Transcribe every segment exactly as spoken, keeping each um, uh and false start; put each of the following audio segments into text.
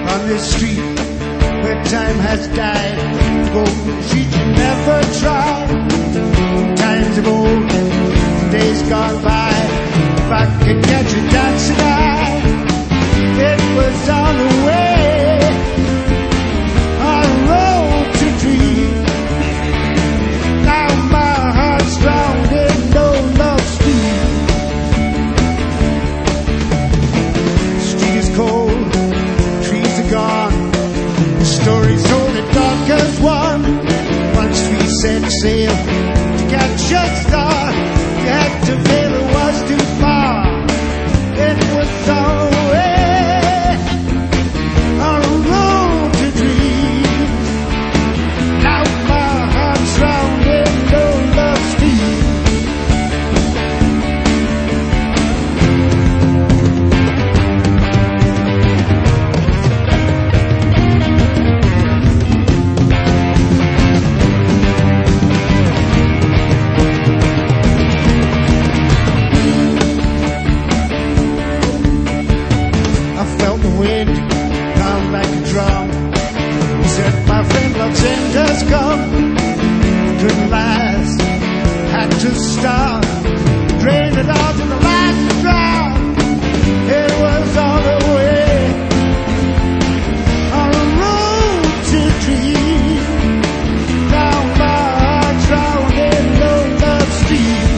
on this street where time has died. Golden sheets you never tried. Times of old, days gone by. If I could catch a dancing eye, it was on the way, on the road to dream. Now my heart's drowned in no love stream. Street is cold, trees are gone. The story's told at dark as one. Once we set sail to catch a star, you had to fail, it was too far. It was all the way, on a road to dream. Now my heart's drowned in no love stream. Wind down like a drum. He said, my friend, love's end has come. Couldn't last, had to stop. Drained it out to the last drop. It was all the way, on the road to dream. Now my heart's drowned in no love stream.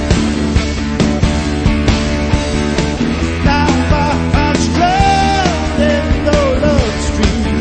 Now my heart's drowned in no love stream.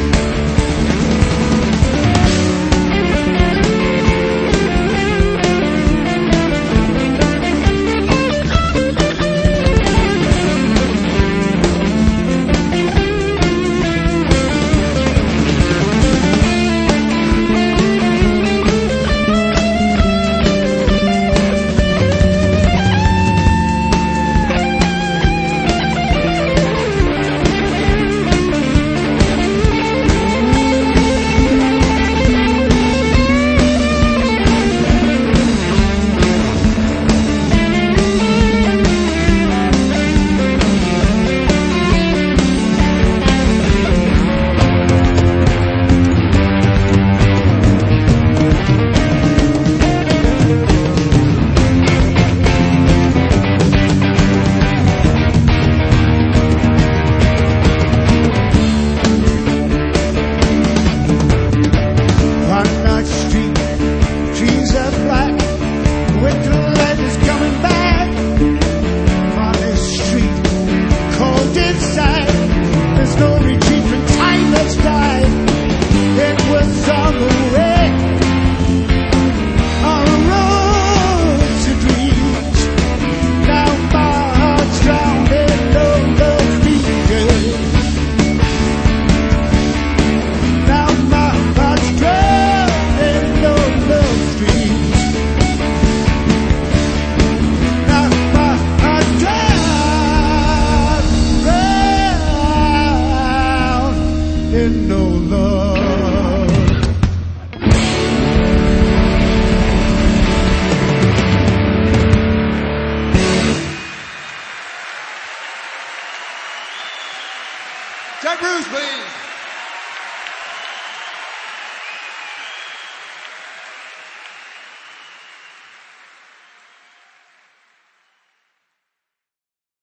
No love. Jack Bruce, please.